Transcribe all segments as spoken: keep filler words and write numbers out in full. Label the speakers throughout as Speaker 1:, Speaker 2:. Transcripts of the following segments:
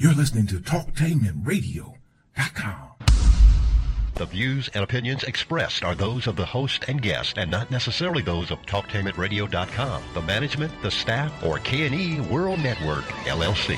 Speaker 1: You're listening to talktainment radio dot com.
Speaker 2: The views and opinions expressed are those of the host and guest and not necessarily those of talktainment radio dot com, the management, the staff, or K and E World Network, L L C.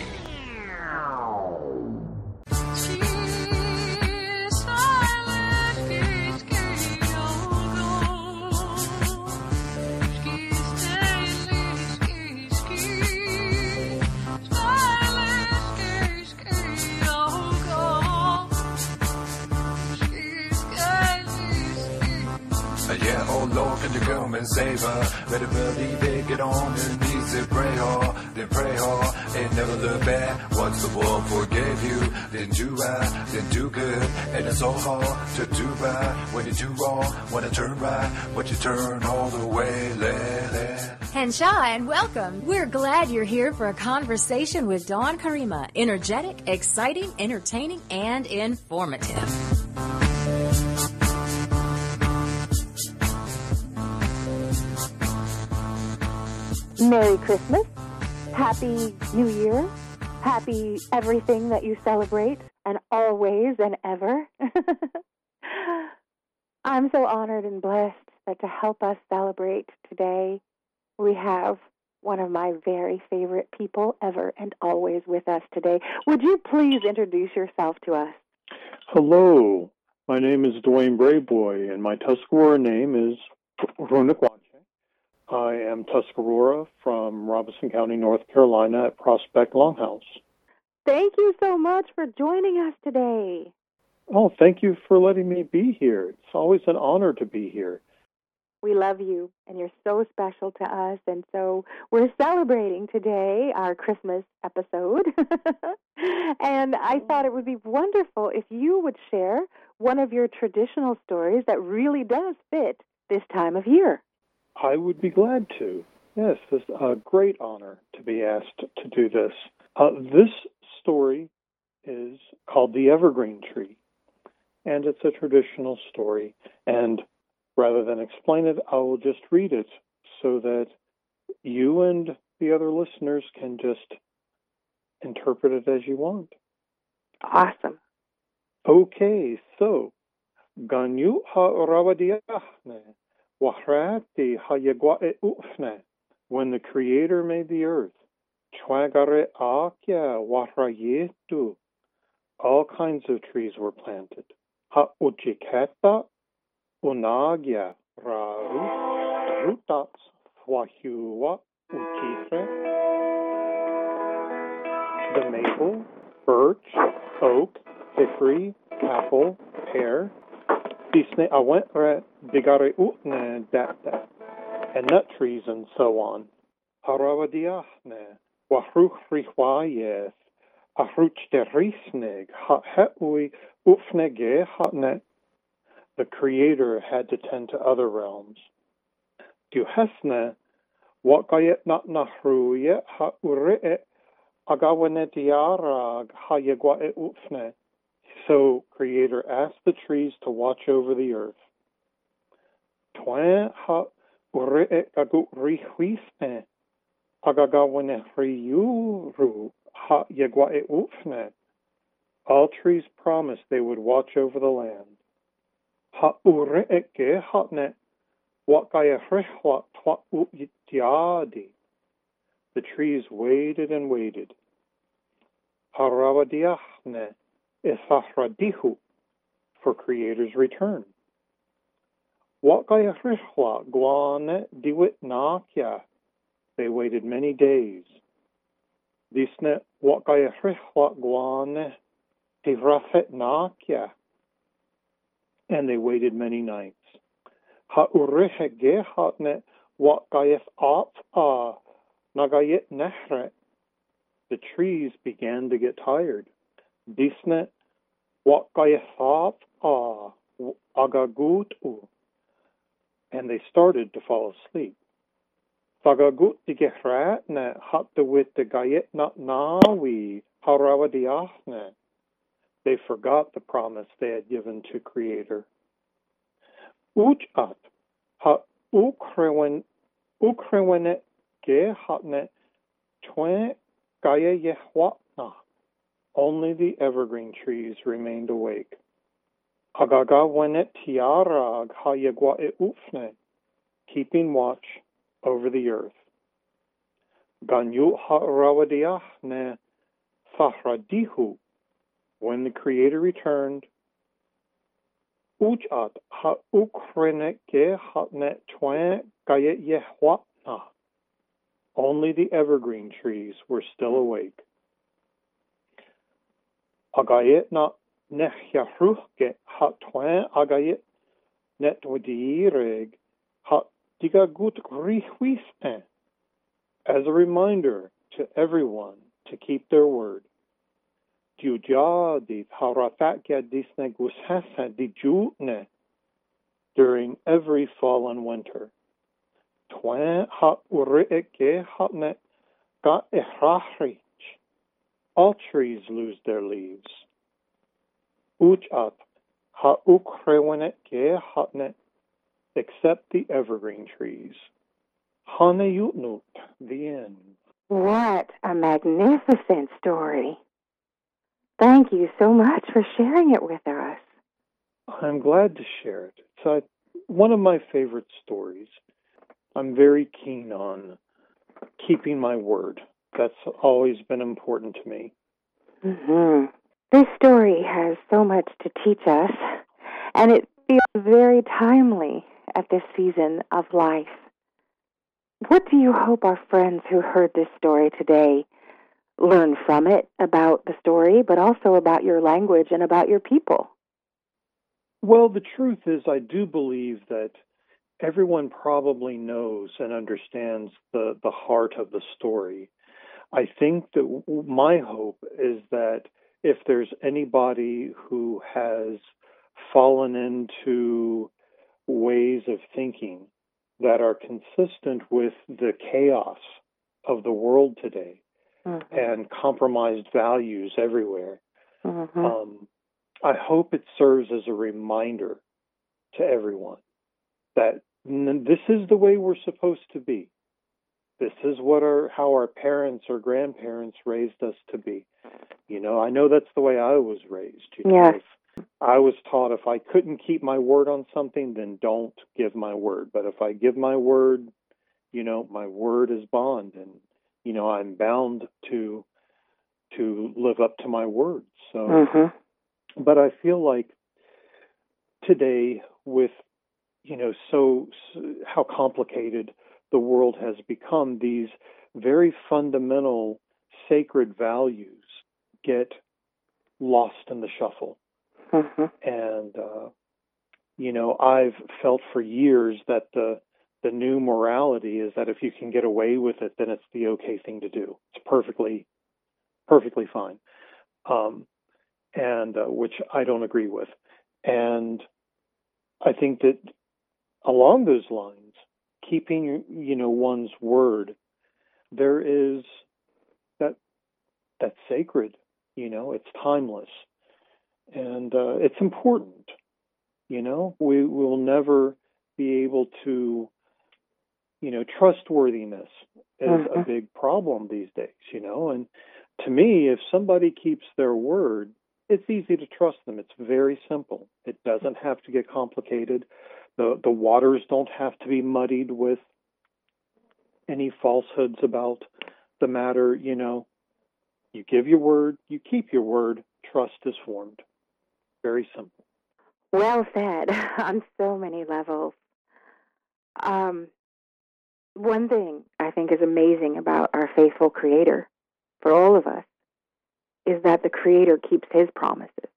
Speaker 3: Come and save her. Better believe it. Get on your knees and pray hard. Then pray hard and never look back. Once the world forgave you, then do right, then do good. And it's so hard to do right when you do wrong. When to turn right, but you turn all the way. Let, let.
Speaker 4: Henshaw, and welcome. We're glad you're here for a conversation with Dawn Karima. Energetic, exciting, entertaining, and informative.
Speaker 5: Merry Christmas, Happy New Year, Happy everything that you celebrate, and always and ever. I'm so honored and blessed that to help us celebrate today, we have one of my very favorite people ever and always with us today. Would you please introduce yourself to us?
Speaker 6: Hello, my name is Dwayne Brayboy, and my Tuscarora name is Runakwache. I am Tuscarora from Robinson County, North Carolina at Prospect Longhouse.
Speaker 5: Thank you so much for joining us today.
Speaker 6: Oh, thank you for letting me be here. It's always an honor to be here.
Speaker 5: We love you, and you're so special to us, and so we're celebrating today our Christmas episode. And I thought it would be wonderful if you would share one of your traditional stories that really does fit this time of year.
Speaker 6: I would be glad to. Yes, it's a great honor to be asked to do this. Uh, this story is called The Evergreen Tree, and it's a traditional story. And rather than explain it, I will just read it so that you and the other listeners can just interpret it as you want.
Speaker 5: Awesome.
Speaker 6: Okay, so, Ganyu ha-rawadiahne. When the Creator made the earth, all kinds of trees were planted. The maple, birch, oak, hickory, apple, pear, and nut trees and so on. The Creator had to tend to other realms. So Creator asked the trees to watch over the earth. All trees promised they would watch over the land. The trees waited and waited. For Creator's return. They waited many days. And they waited many nights. The trees began to get tired. And they started to fall asleep. They forgot the promise they had given to Creator. Only the evergreen trees remained awake. Agaga wenet tiarag hayagwa e ufne, keeping watch over the earth. Ganyu ha'rawadiah ne fahradihu, when the Creator returned. Ujat ha'ukrenet ge hatnet twain gayet yehwatna. Only the evergreen trees were still awake. Agayet na nehyaruhge hat twain agayet netwdireg hat digagut rihwisne. As a reminder to everyone to keep their word. During every fall and winter. All trees lose their leaves. Except the evergreen trees. The end.
Speaker 5: What a magnificent story. Thank you so much for sharing it with us.
Speaker 6: I'm glad to share it. It's uh, one of my favorite stories. I'm very keen on keeping my word. That's always been important to me.
Speaker 5: Mm-hmm. This story has so much to teach us, and it feels very timely at this season of life. What do you hope our friends who heard this story today learn from it about the story, but also about your language and about your people?
Speaker 6: Well, the truth is, I do believe that everyone probably knows and understands the, the heart of the story. I think that my hope is that if there's anybody who has fallen into ways of thinking that are consistent with the chaos of the world today, mm-hmm. and compromised values everywhere, mm-hmm. um, I hope it serves as a reminder to everyone that n- this is the way we're supposed to be. This is what our how our parents or grandparents raised us to be. You know, I know that's the way I was raised. You know,
Speaker 5: yes.
Speaker 6: I was taught if I couldn't keep my word on something, then don't give my word. But if I give my word, you know, my word is bond, and you know, I'm bound to to live up to my word. So, mm-hmm. But I feel like today, with you know, so, so how complicated the world has become, these very fundamental sacred values get lost in the shuffle. Mm-hmm. And, uh, you know, I've felt for years that the the new morality is that if you can get away with it, then it's the okay thing to do. It's perfectly, perfectly fine. Um, and uh, which I don't agree with. And I think that along those lines, keeping, you know, one's word, there is that that's sacred, you know, it's timeless. And uh, it's important, you know. We will never be able to, you know, trustworthiness is mm-hmm. a big problem these days, you know. And to me, if somebody keeps their word, it's easy to trust them. It's very simple. It doesn't have to get complicated. The the waters don't have to be muddied with any falsehoods about the matter, you know. You give your word, you keep your word, trust is formed. Very simple.
Speaker 5: Well said on so many levels. Um, one thing I think is amazing about our faithful Creator for all of us is that the Creator keeps His promises.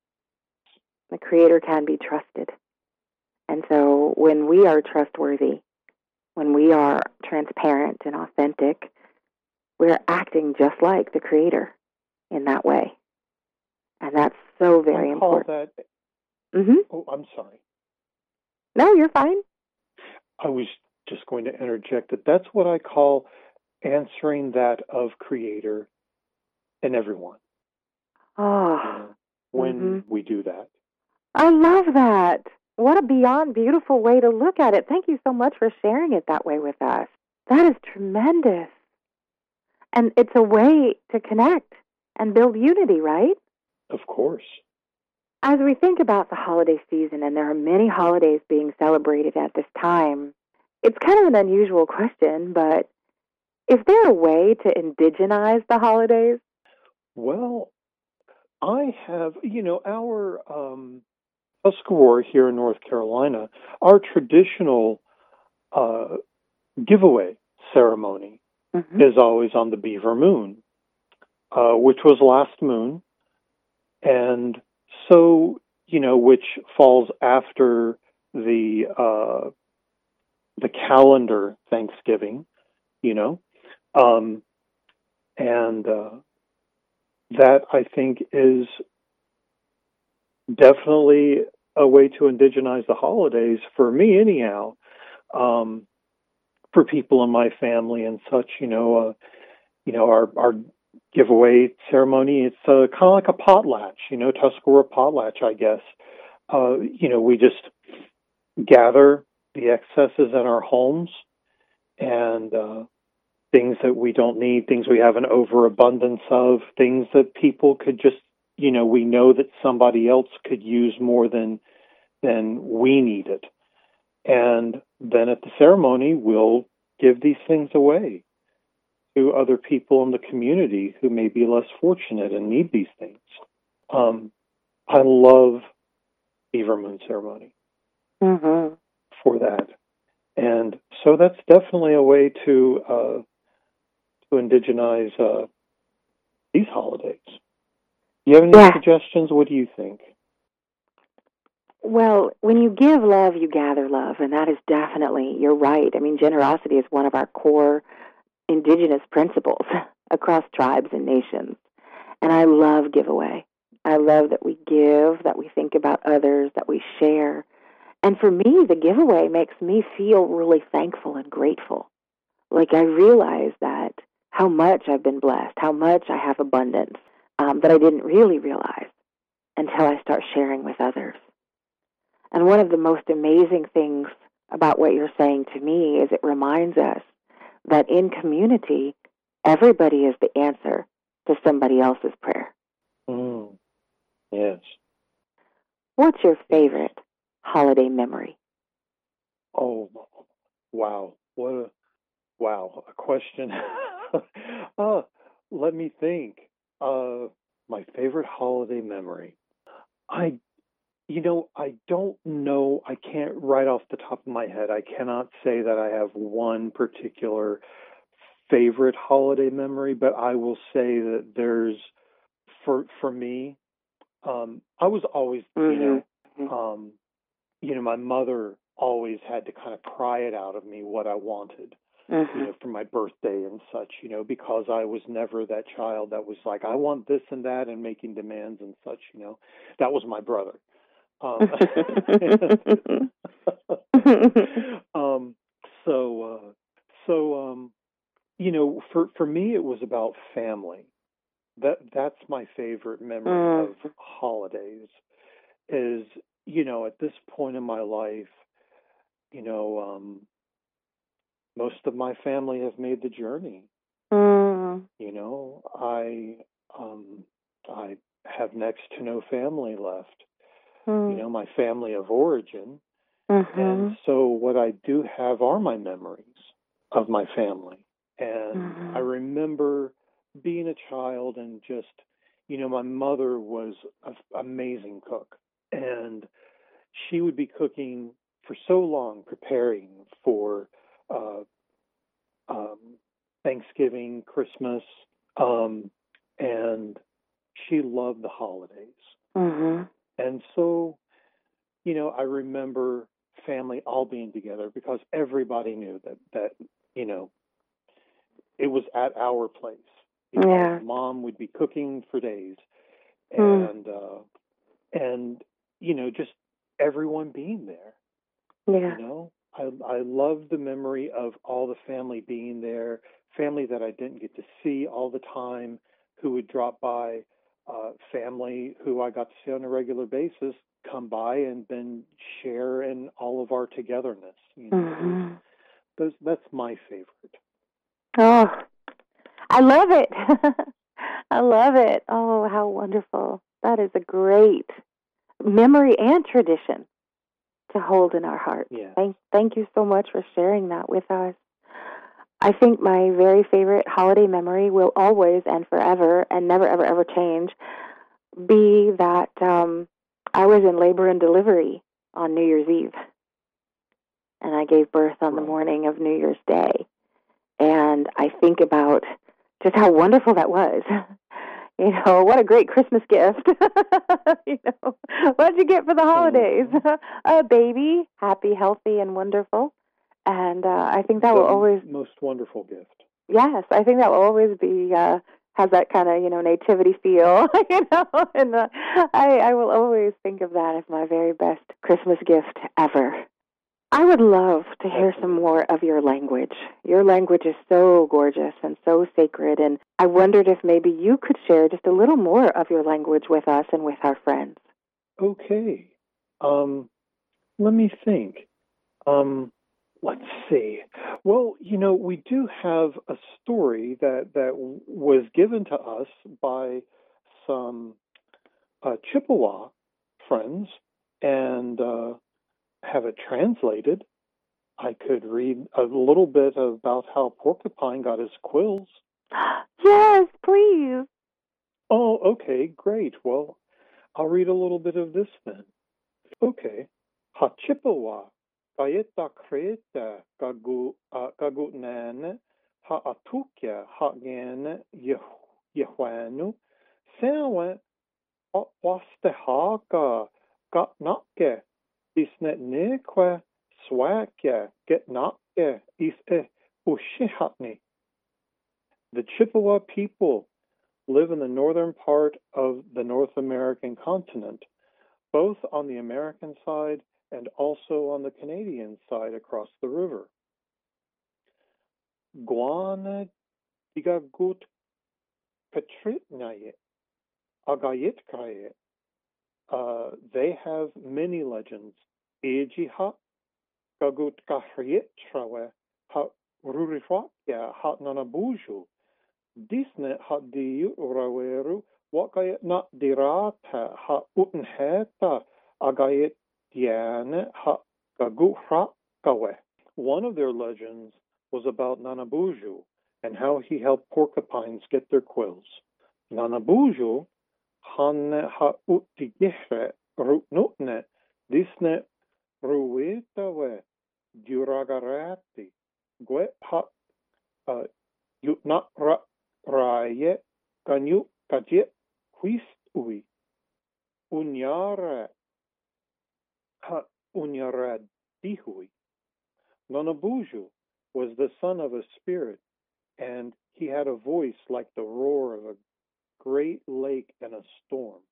Speaker 5: The Creator can be trusted. And so when we are trustworthy, when we are transparent and authentic, we're acting just like the Creator in that way. And that's so very
Speaker 6: I call
Speaker 5: important.
Speaker 6: That,
Speaker 5: mm-hmm.
Speaker 6: Oh, I'm sorry.
Speaker 5: No, you're fine.
Speaker 6: I was just going to interject that that's what I call answering that of Creator in everyone.
Speaker 5: Oh,
Speaker 6: you know, when
Speaker 5: mm-hmm.
Speaker 6: we do that.
Speaker 5: I love that. What a beyond beautiful way to look at it. Thank you so much for sharing it that way with us. That is tremendous. And it's a way to connect and build unity, right?
Speaker 6: Of course.
Speaker 5: As we think about the holiday season, and there are many holidays being celebrated at this time, it's kind of an unusual question, but is there a way to indigenize the holidays?
Speaker 6: Well, I have, you know, our um, Tuscarora here in North Carolina, our traditional uh, giveaway ceremony
Speaker 5: Mm-hmm.
Speaker 6: is always on the Beaver Moon, uh, which was last moon. And so, you know, which falls after the uh, the calendar Thanksgiving, you know, um, and uh, that I think is definitely a way to indigenize the holidays for me, anyhow. Um, for people in my family and such, you know, uh, you know, our our giveaway ceremony. It's uh, kind of like a potlatch, you know, Tuscarora potlatch, I guess. Uh, you know, we just gather the excesses in our homes and uh, things that we don't need, things we have an overabundance of, things that people could just, you know, we know that somebody else could use more than than we need it. And then at the ceremony, we'll give these things away to other people in the community who may be less fortunate and need these things. Um, I love Beaver Moon ceremony
Speaker 5: Mm-hmm.
Speaker 6: for that. And so that's definitely a way to uh, to indigenize uh, these holidays. Do you have any
Speaker 5: Yeah.
Speaker 6: suggestions? What do you think?
Speaker 5: Well, when you give love, you gather love, and that is definitely, you're right. I mean, generosity is one of our core indigenous principles across tribes and nations. And I love giveaway. I love that we give, that we think about others, that we share. And for me, the giveaway makes me feel really thankful and grateful. Like I realize that how much I've been blessed, how much I have abundance um, that I didn't really realize until I start sharing with others. And one of the most amazing things about what you're saying to me is it reminds us that in community, everybody is the answer to somebody else's prayer.
Speaker 6: Mm, yes.
Speaker 5: What's your favorite holiday memory?
Speaker 6: Oh, wow. What a, wow, a question. uh, let me think. Uh, my favorite holiday memory. I You know, I don't know. I can't right off the top of my head. I cannot say that I have one particular favorite holiday memory, but I will say that there's for for me. Um, I was always, you know,
Speaker 5: Mm-hmm.
Speaker 6: um, you know, my mother always had to kind of pry it out of me what I wanted,
Speaker 5: Mm-hmm.
Speaker 6: you know, for my birthday and such, you know, because I was never that child that was like, I want this and that and making demands and such, you know. That was my brother. Um, um, so, uh, so, um, you know, for, for me, it was about family. That, that's my favorite memory
Speaker 5: Mm.
Speaker 6: of holidays is, you know, at this point in my life, you know, um, most of my family have made the journey.
Speaker 5: Mm.
Speaker 6: You know, I, um, I have next to no family left.
Speaker 5: Mm.
Speaker 6: You know, my family of origin.
Speaker 5: Mm-hmm.
Speaker 6: And so what I do have are my memories of my family. And
Speaker 5: Mm-hmm.
Speaker 6: I remember being a child and just, you know, my mother was an amazing cook. And she would be cooking for so long, preparing for uh, um, Thanksgiving, Christmas. Um, and she loved the holidays.
Speaker 5: Mm-hmm.
Speaker 6: And so, you know, I remember family all being together because everybody knew that, that you know, it was at our place. Because
Speaker 5: Yeah.
Speaker 6: mom would be cooking for days.
Speaker 5: Mm.
Speaker 6: And, uh, and, you know, just everyone being there,
Speaker 5: Yeah.
Speaker 6: you know. I, I love the memory of all the family being there, family that I didn't get to see all the time, who would drop by, uh, family who I got to see on a regular basis, come by and then share in all of our togetherness. You know,
Speaker 5: Mm-hmm.
Speaker 6: those, that's my favorite.
Speaker 5: Oh, I love it. I love it. Oh, how wonderful. That is a great memory and tradition to hold in our hearts.
Speaker 6: Yeah.
Speaker 5: Thank, thank you so much for sharing that with us. I think my very favorite holiday memory will always and forever and never, ever, ever change be that um, I was in labor and delivery on New Year's Eve. And I gave birth on
Speaker 6: Right.
Speaker 5: the morning of New Year's Day. And I think about just how wonderful that was. You know, what a great Christmas gift. You know, what did you get for the holidays? A baby, happy, healthy, and wonderful. And uh, I think that
Speaker 6: the
Speaker 5: will always,
Speaker 6: most wonderful gift.
Speaker 5: yes, I think that will always be, uh, has that kind of, you know, nativity feel, you know, and uh, I, I will always think of that as my very best Christmas gift ever. I would love to hear some more of your language. Your language is so gorgeous and so sacred, and I wondered if maybe you could share just a little more of your language with us and with our friends.
Speaker 6: Okay. Um, let me think. Um, let's see. Well, you know, we do have a story that, that was given to us by some uh, Chippewa friends, and uh, have it translated. I could read a little bit about how Porcupine got his quills.
Speaker 5: Yes, please.
Speaker 6: Oh, okay, great. Well, I'll read a little bit of this then. Okay. Ha Chippewa, Gayeta Kreta, Gagu Nan, Ha Atukia, Ha Gan Yehuanu, Sawa, Wastehaka, Got Nakke, Isnet Neque, Swakya, Get Nakke, Is E Ushihatni. The Chippewa people live in the northern part of the North American continent, both on the American side and also on the Canadian side across the river. Guana digagut petritnaye agayitkaye. Uh, they have many legends. Ejiha gagut kahriyetrawe ha rurifakya ha nanabuju. Disne ha diu raweru wakayet na dirata ha utenheta agayet diane ha gaguhrakawe. One of their legends was about Nanabuju and how he helped porcupines get their quills. Nanabuju hanne ha utigihre rutnutne disne ruitawe duragarati gwe ha yutna ra raye ganyu kaje huistui unyara ha unyara dihui. Nanabuju was the son of a spirit, and he had a voice like the roar of a great lake in a storm.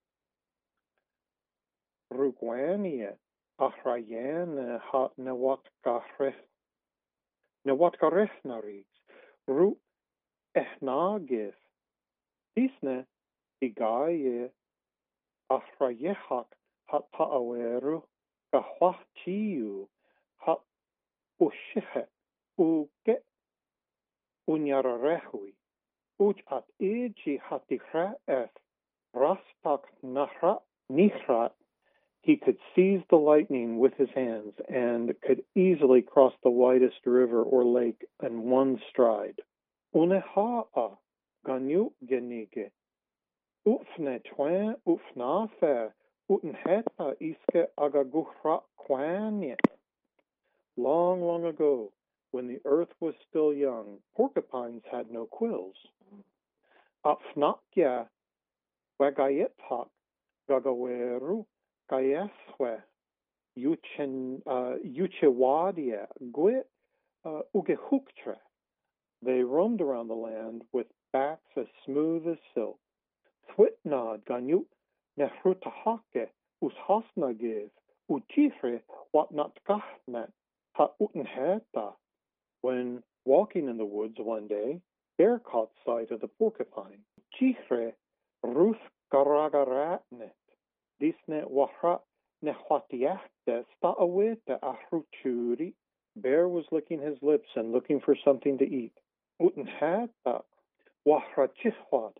Speaker 6: Rugwania ahrayan ha nawatkareh nawatkarehnaris ru ehnagif disne igaye ahrayehak ha paaweru gahwachiu ha ushihe uke unyararehui uch at iji hatihra eth rastak nahra nihrat. He could seize the lightning with his hands and could easily cross the widest river or lake in one stride. Uneha'a ganyu genige ufne twan ufnafe utenheta iske agaguhra kwanye. Long, long ago, when the earth was still young, porcupines had no quills. Apfnakya wagayethak gagaweru gayeswe yuchewadia gwe ugehuktre. They roamed around the land with backs as smooth as silk. Thwitnad ganyu nehrutahake ushasnagiv uchifre watnatkahnet ha utenheta. When walking in the woods one day, Bear caught sight of the porcupine. Chifre ruth garagaratnet disne wahra nehwatiahte staawete ahruchuri. Bear was licking his lips and looking for something to eat. Utenheta wahra chihwat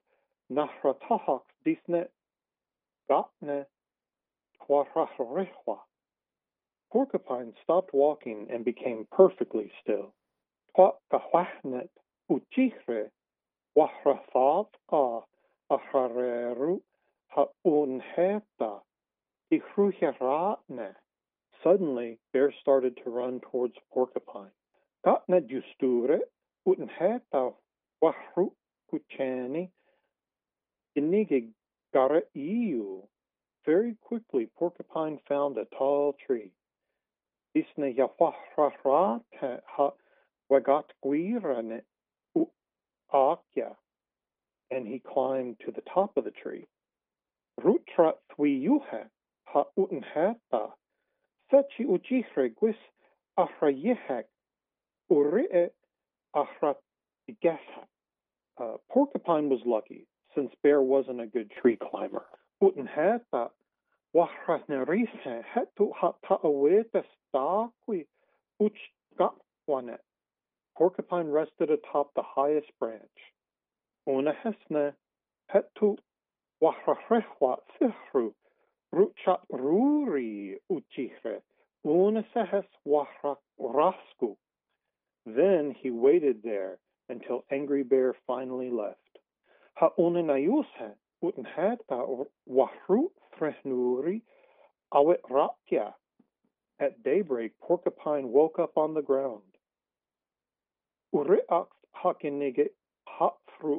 Speaker 6: Nahratahak disne gatne twarahrewa. Porcupine stopped walking and became perfectly still. Twa gahwahnet uchichre wahrafavka ahareru ha unheta ichruheratne. Suddenly, Bear started to run towards Porcupine. Gatne justure unheta wahru kuchani inige gara iu. Very quickly, Porcupine found a tall tree. Isne yawahrarate ha wagat guirane u akya, and he climbed to the top of the tree. Rutra thwiyuhe ha unheta sachi ujihre gwis ahrayehek uri'e ahratigeshek. Uh, Porcupine was lucky, since Bear wasn't a good tree climber. Utenheta wahranerise hetu ha ta'awete stakwi uchgatwanet. Porcupine rested atop the highest branch. Unahesne hetu wahrarehwa sihru ruchat ruri uchihre unasehes wahrasku. Then he waited there until Angry Bear finally left. Ha'unenayuse utenheta wahru threhnuri awet ratya. At daybreak, Porcupine woke up on the ground. Uri'aks hakenige hatfru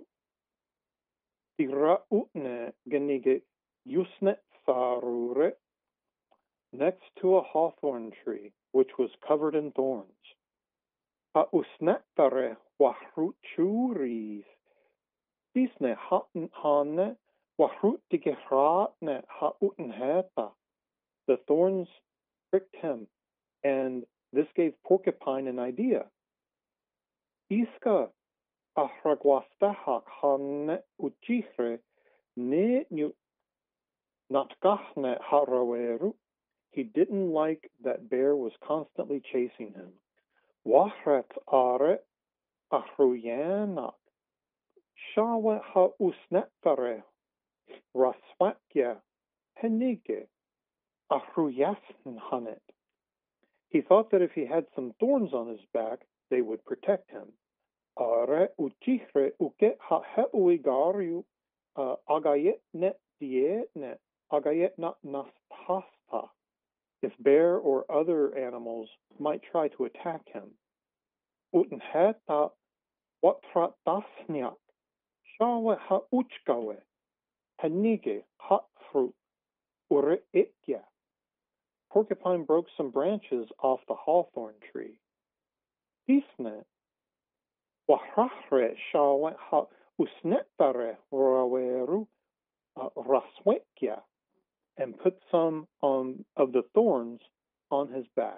Speaker 6: tira'utne genige yusnet sarure, next to a hawthorn tree, which was covered in thorns. Ha'usnetare wahruchuris, disne hatten hane wahrutigehratne ha'utenheta. The thorns pricked him, and this gave Porcupine an idea. Iska ahragwastahak hane uchihre ne nu natkahne haraweru. He didn't like that Bear was constantly chasing him. Wahret are ahruyanak shawa ha usnetare raswakya henige ahruyasn hanet. He thought that if he had some thorns on his back, they would protect him. Are uchihre uke ha heuigariu agayet net dietne agayet not nastasta. If Bear or other animals might try to attack him. Utenheta watrat dasnyak shawe ha uchgawe henige hatfru uri'itya. Porcupine broke some branches off the hawthorn tree. Isne wahrahre shawe ha usnetare raweru raswekya, and put some on of the thorns on his back.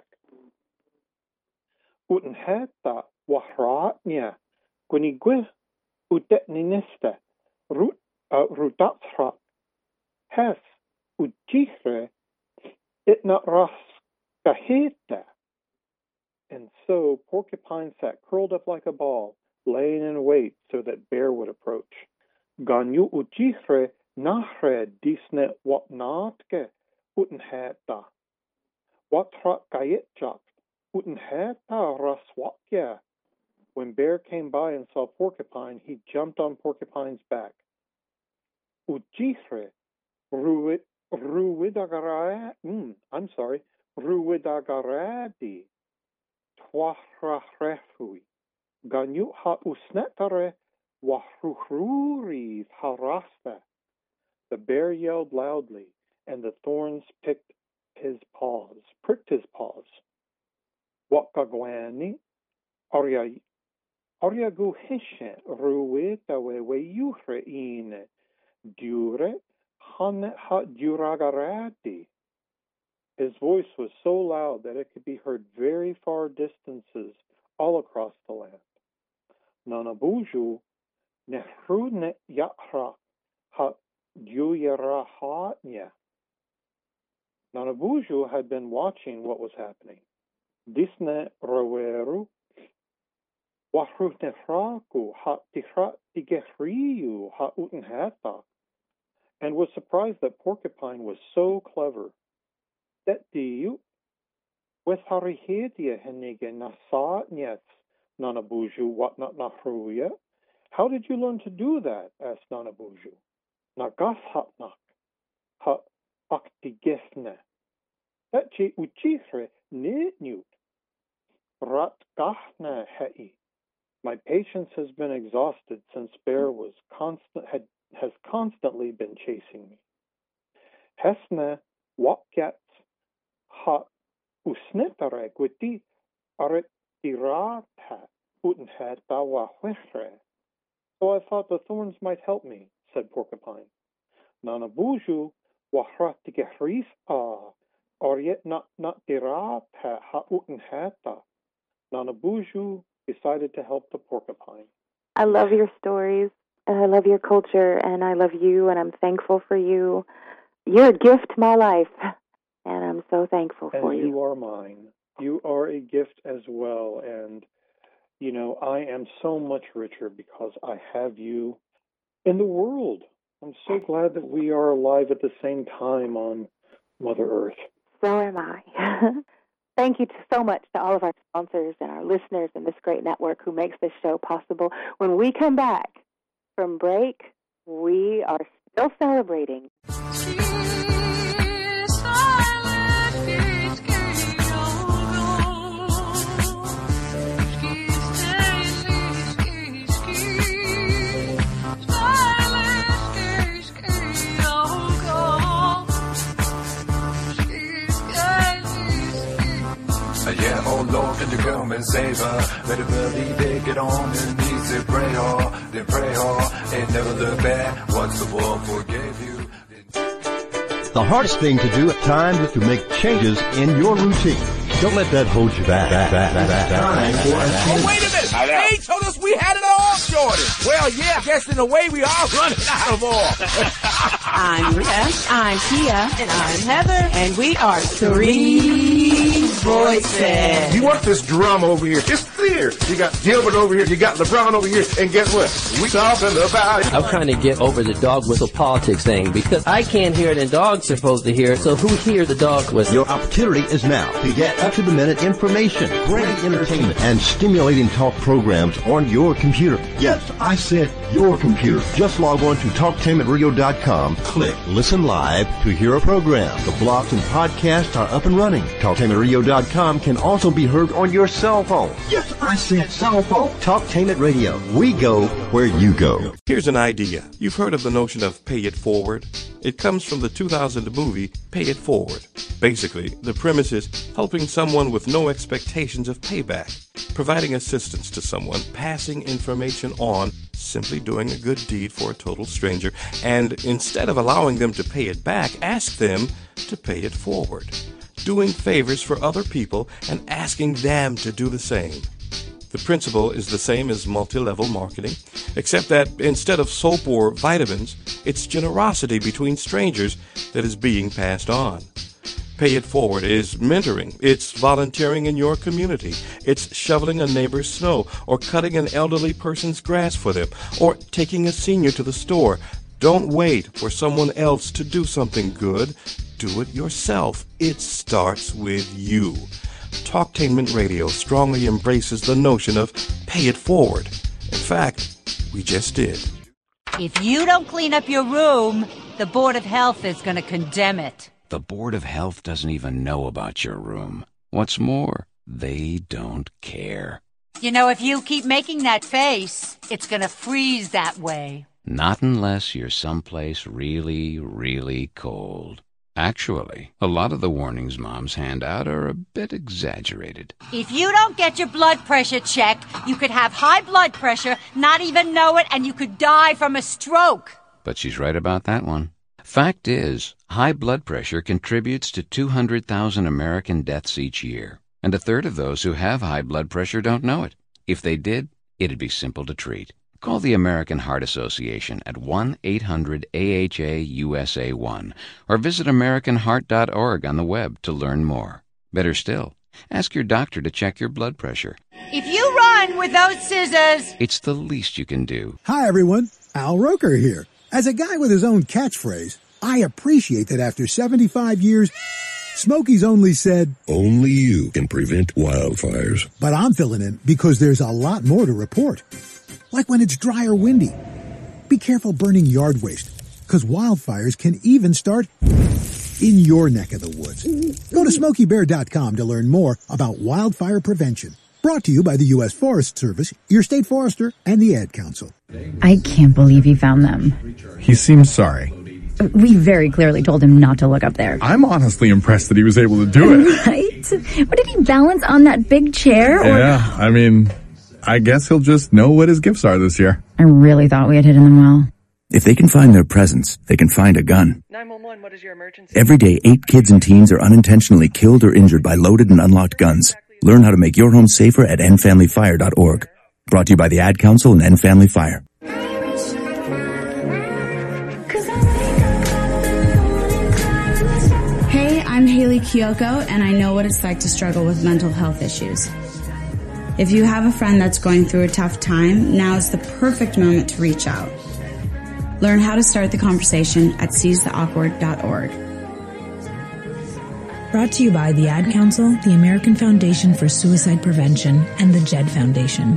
Speaker 6: Utenheta wahratnya gunigwe udetniniste rudatsrat hes ujihre itna raskaheta. And so Porcupine sat curled up like a ball, laying in wait so that Bear would approach. Ganyu ujihre nahre disne watnatke utenheta. Watrat gayetjak utenheta raswakya. When Bear came by and saw Porcupine, he jumped on Porcupine's back. Ujihre ruid ruidagara mm, I'm sorry, ruidagaradi twahrahrehui. Ganyu ha usnetare wahruhruri harasta. The Bear yelled loudly, and the thorns picked his paws, pricked his paws. Wakagwani, arya, aryagu hishe, ruetawe weyuhre ine, dure, hane ha duragarati. His voice was so loud that it could be heard very far distances all across the land. Nanabuju, nehrune yahra ha Duyarahatnya. Nanabuju had been watching what was happening. Disne roweru Wahrutnefraku ha digeriu ha utenhata, and was surprised that Porcupine was so clever. That diu with harihedia henige nasatnyets Nanabuju watnat nahruya. How did you learn to do that? Asked Nanabuju. Nagas hatnak ha aktigefne. That je uchihre nit rat gahne hei. My patience has been exhausted since Bear was constant had has constantly been chasing me. Hesne wakyats ha usnitare gwiti aret dirata utenhet bawa huehre. So I thought the thorns might help me, said Porcupine. Nanabuju wahrat digehrif ah, or yet not not dirata ha utenheta. Nanabuju decided to help the porcupine.
Speaker 5: I love your stories, and I love your culture, and I love you, and I'm thankful for you. You're a gift to my life, and I'm so thankful
Speaker 6: and
Speaker 5: for you.
Speaker 6: And you are mine. You are a gift as well, and, you know, I am so much richer because I have you in the world. I'm so glad that we are alive at the same time on Mother Earth.
Speaker 5: So am I. Thank you so much to all of our sponsors and our listeners and this great network who makes this show possible. When we come back from break, we are still celebrating.
Speaker 3: Yeah, oh Lord, can you come and save her? Better believe it, get on your knees and pray hard, then pray hard, and never look back. Once the Lord forgave you.
Speaker 2: The hardest thing to do at times is to make changes in your routine. Don't let that hold you back. back, back, back, back, back.
Speaker 7: Oh, wait a minute. They told us we had it all, Jordan. Well, yeah, I guess in a way we are running out of oil.
Speaker 8: I'm Rita, I'm Tia, and I'm Heather, and we are Three Voices.
Speaker 9: You want this drum over here? It's clear. You got Gilbert over here, you got LeBron over here, and guess what? We talking about it.
Speaker 10: I'm trying to get over the dog whistle politics thing because I can't hear it and dogs are supposed to hear it, so who hears the dog whistle?
Speaker 2: Your opportunity is now to get up-to-the-minute information, great entertainment, and stimulating talk programs on your computer. Yes, I said your computer. Just log on to talktainment radio dot com, click Listen Live to hear a program. The blogs and podcasts are up and running. talktainment radio dot com can also be heard on your cell phone. Yes, I said cell phone. Talktainment Radio. We go where you go.
Speaker 11: Here's an idea. You've heard of the notion of pay it forward? It comes from the two thousand movie Pay It Forward. Basically, the premise is helping someone with no expectations of payback, providing assistance to someone, passing information on, simply doing a good deed for a total stranger, and instead of allowing them to pay it back, ask them to pay it forward. Doing favors for other people and asking them to do the same. The principle is the same as multi-level marketing, except that instead of soap or vitamins, it's generosity between strangers that is being passed on. Pay It Forward is mentoring. It's volunteering in your community. It's shoveling a neighbor's snow or cutting an elderly person's grass for them or taking a senior to the store. Don't wait for someone else to do something good. Do it yourself. It starts with you. Talktainment Radio strongly embraces the notion of pay it forward. In fact, we just did.
Speaker 12: If you don't clean up your room, the Board of Health is going to condemn it.
Speaker 13: The Board of Health doesn't even know about your room. What's more, they don't care.
Speaker 12: You know, if you keep making that face, it's going to freeze that way.
Speaker 13: Not unless you're someplace really, really cold. Actually, a lot of the warnings moms hand out are a bit exaggerated.
Speaker 12: If you don't get your blood pressure checked, you could have high blood pressure, not even know it, and you could die from a stroke.
Speaker 13: But she's right about that one. Fact is, high blood pressure contributes to two hundred thousand American deaths each year, and a third of those who have high blood pressure don't know it. If they did, it'd be simple to treat. Call the American Heart Association at one eight hundred A H A U S A one or visit american heart dot org on the web to learn more. Better still, ask your doctor to check your blood pressure.
Speaker 12: If you ride done with those scissors.
Speaker 13: It's the least you can do.
Speaker 14: Hi, everyone. Al Roker here. As a guy with his own catchphrase, I appreciate that after seventy-five years, Smokey's only said,
Speaker 15: "Only you can prevent wildfires."
Speaker 14: But I'm filling in because there's a lot more to report. Like when it's dry or windy. Be careful burning yard waste, because wildfires can even start in your neck of the woods. Go to smokey bear dot com to learn more about wildfire prevention. Brought to you by the U S Forest Service, your state forester, and the Ad Council.
Speaker 16: I can't believe he found them.
Speaker 17: He seems sorry.
Speaker 16: We very clearly told him not to look up there.
Speaker 17: I'm honestly impressed that he was able to do it.
Speaker 16: Right? What, did he balance on that big chair? Or...
Speaker 17: Yeah, I mean, I guess he'll just know what his gifts are this year.
Speaker 16: I really thought we had hidden them well.
Speaker 18: If they can find their presents, they can find a gun.
Speaker 19: nine one one, what is your emergency?
Speaker 18: Every day, eight kids and teens are unintentionally killed or injured by loaded and unlocked guns. Learn how to make your home safer at end family fire dot org. Brought to you by the Ad Council and End Family Fire.
Speaker 20: Hey, I'm Haley Kiyoko, and I know what it's like to struggle with mental health issues. If you have a friend that's going through a tough time, now is the perfect moment to reach out. Learn how to start the conversation at seize the awkward dot org.
Speaker 21: Brought to you by the Ad Council, the American Foundation for Suicide Prevention, and the Jed Foundation.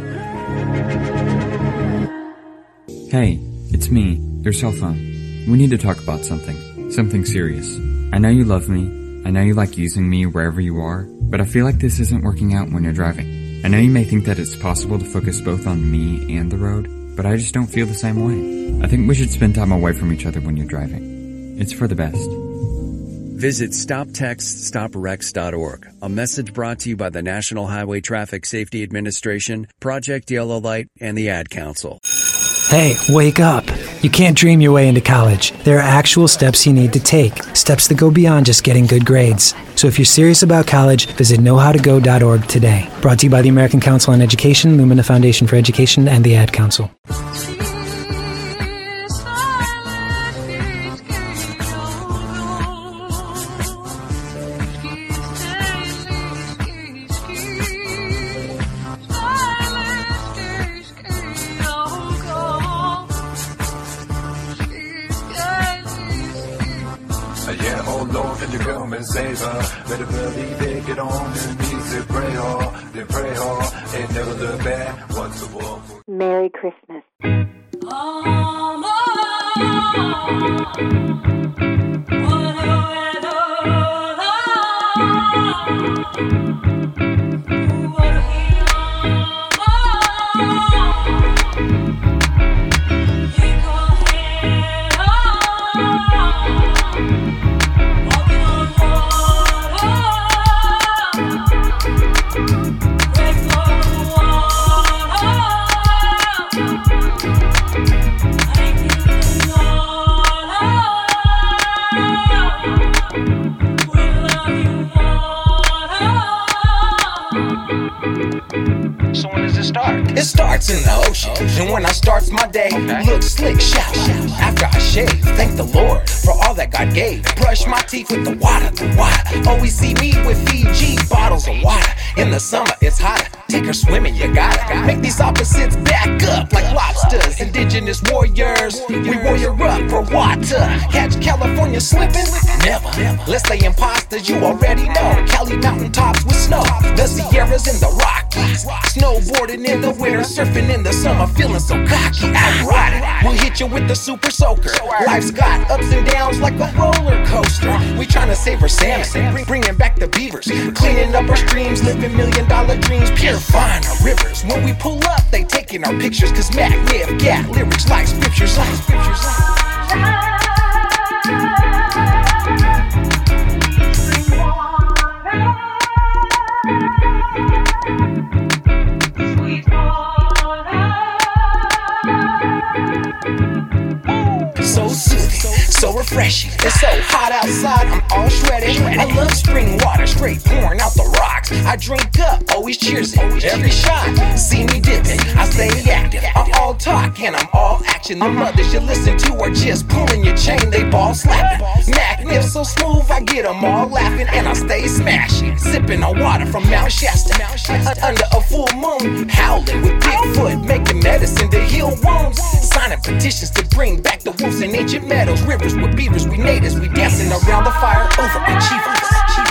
Speaker 22: Hey, it's me, your cell phone. We need to talk about something. Something serious. I know you love me. I know you like using me wherever you are, but I feel like this isn't working out when you're driving. I know you may think that it's possible to focus both on me and the road, but I just don't feel the same way. I think we should spend time away from each other when you're driving. It's for the best.
Speaker 23: Visit stop text stop wrecks dot org, a message brought to you by the National Highway Traffic Safety Administration, Project Yellow Light, and the Ad Council.
Speaker 24: Hey, wake up. You can't dream your way into college. There are actual steps you need to take, steps that go beyond just getting good grades. So if you're serious about college, visit know how to go dot org today. Brought to you by the American Council on Education, Lumina Foundation for Education, and the Ad Council.
Speaker 3: Save her, better believe it, get on your knees and pray hard, then pray hard, and never look back, once the war for...
Speaker 5: Merry Christmas.
Speaker 25: So when does it start? It starts in the ocean, and when I starts my day, okay. Look slick, shout, after I shave, thank the Lord for all that God gave. Brush my teeth with the water, the water. Always see me with Fiji bottles of water. In the summer, it's hotter. Take her swimming, you gotta make these opposites back up like lobsters. Indigenous warriors, we warrior up for water. Catch California slipping? Never. Let's say imposters, you already know. Cali mountaintops with snow, the Sierras and the Rockies. Snowboarding in the winter, surfing in the summer, feeling so cocky. I ride it. We'll hit you with the super soaker. Life's got ups and downs like a roller coaster. We tryna save our salmon, bringing back the beavers, cleaning up our streams, living million dollar dreams, purifying our rivers. When we pull up, they taking our pictures, cause Mac Live got lyrics like scriptures, like scriptures, like so soothing, so refreshing. It's so hot outside, I'm all shredded. I love spring water, straight pouring out the rocks. I drink up, always cheersing, every shot. See me dipping, I stay active. I'm all talk and I'm all action. The mothers you listen to are just pulling your chain, they ball slapping. Mac Nip so so smooth, I get them all laughing and I stay smashing. Sipping on water from Mount Shasta, uh, under a full moon. Howling with Bigfoot, making medicine to heal wounds. Signing petitions to bring back the wolves and ancient meadows. Rivers with beavers, we natives, we dancing around the fire. Overachievers.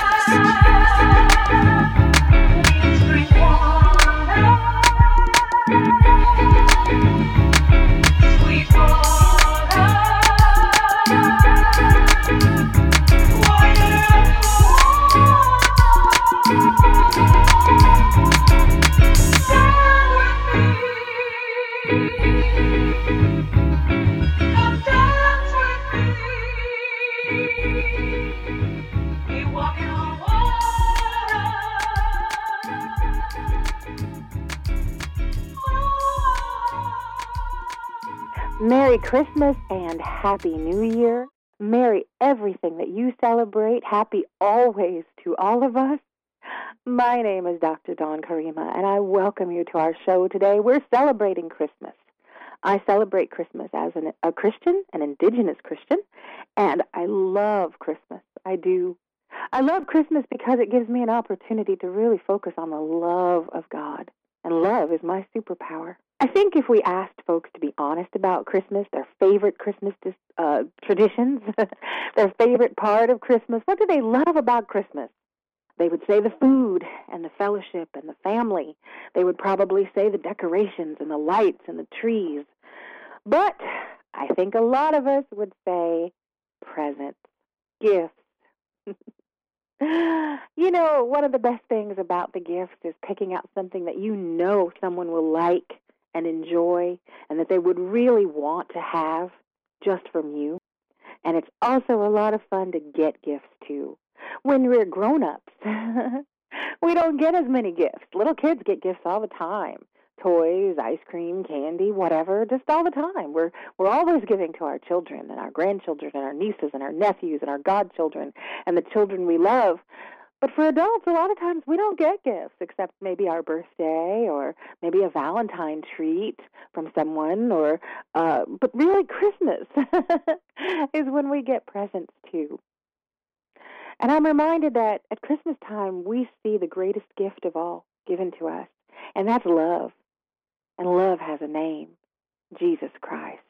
Speaker 5: Merry Christmas and Happy New Year. Merry everything that you celebrate. Happy always to all of us. My name is Doctor Dawn Karima, and I welcome you to our show today. We're celebrating Christmas. I celebrate Christmas as an, a Christian, an indigenous Christian, and I love Christmas. I do. I love Christmas because it gives me an opportunity to really focus on the love of God, and love is my superpower. I think if we asked folks to be honest about Christmas, their favorite Christmas uh, traditions, their favorite part of Christmas, what do they love about Christmas? They would say the food and the fellowship and the family. They would probably say the decorations and the lights and the trees. But I think a lot of us would say presents, gifts. You know, one of the best things about the gifts is picking out something that you know someone will like and enjoy, and that they would really want to have just from you. And it's also a lot of fun to get gifts, too. When we're grown-ups, we don't get as many gifts. Little kids get gifts all the time. Toys, ice cream, candy, whatever, just all the time. We're we're always giving to our children and our grandchildren and our nieces and our nephews and our godchildren and the children we love. But for adults, a lot of times we don't get gifts, except maybe our birthday or maybe a Valentine treat from someone. Or, uh, but really, Christmas is when we get presents, too. And I'm reminded that at Christmas time, we see the greatest gift of all given to us, and that's love. And love has a name, Jesus Christ.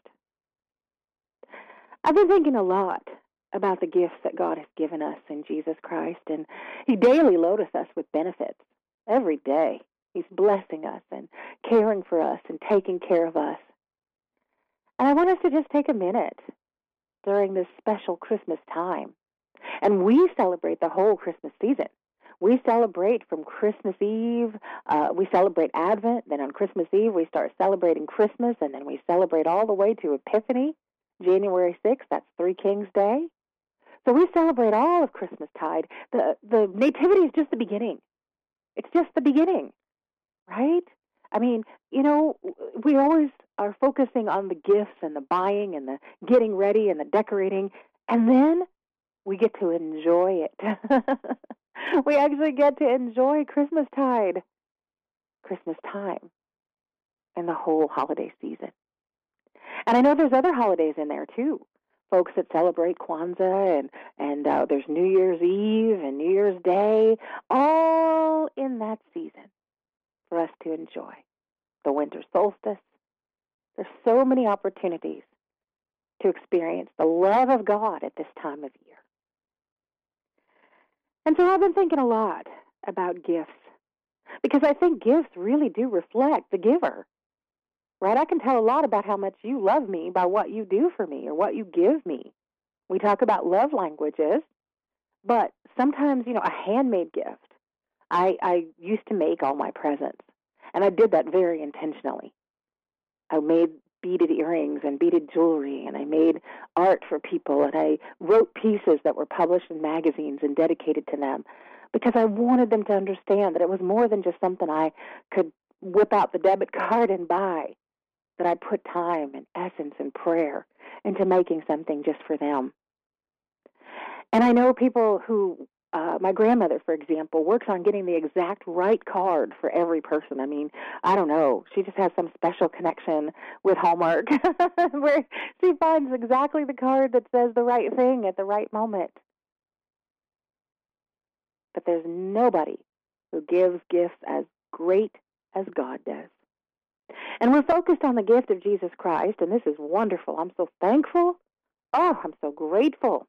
Speaker 5: I've been thinking a lot about the gifts that God has given us in Jesus Christ, and He daily loadeth us with benefits. Every day, He's blessing us and caring for us and taking care of us. And I want us to just take a minute during this special Christmas time. And we celebrate the whole Christmas season. We celebrate from Christmas Eve, uh, we celebrate Advent, then on Christmas Eve we start celebrating Christmas, and then we celebrate all the way to Epiphany, January sixth, that's Three Kings Day. So we celebrate all of Christmastide. The the Nativity is just the beginning. It's just the beginning, right? I mean, you know, we always are focusing on the gifts and the buying and the getting ready and the decorating, and then we get to enjoy it. We actually get to enjoy Christmastide, Christmas time, and the whole holiday season. And I know there's other holidays in there, too. Folks that celebrate Kwanzaa, and, and uh, there's New Year's Eve and New Year's Day, all in that season for us to enjoy. The winter solstice. There's so many opportunities to experience the love of God at this time of year. And so I've been thinking a lot about gifts, because I think gifts really do reflect the giver. Right? I can tell a lot about how much you love me by what you do for me or what you give me. We talk about love languages, but sometimes, you know, a handmade gift. I, I used to make all my presents, and I did that very intentionally. I made beaded earrings and beaded jewelry, and I made art for people, and I wrote pieces that were published in magazines and dedicated to them, because I wanted them to understand that it was more than just something I could whip out the debit card and buy. That I put time and essence and prayer into making something just for them. And I know people who, uh, my grandmother, for example, works on getting the exact right card for every person. I mean, I don't know. She just has some special connection with Hallmark where she finds exactly the card that says the right thing at the right moment but there's nobody who gives gifts as great as God does. And we're focused on the gift of Jesus Christ, and this is wonderful. I'm so thankful. Oh, I'm so grateful.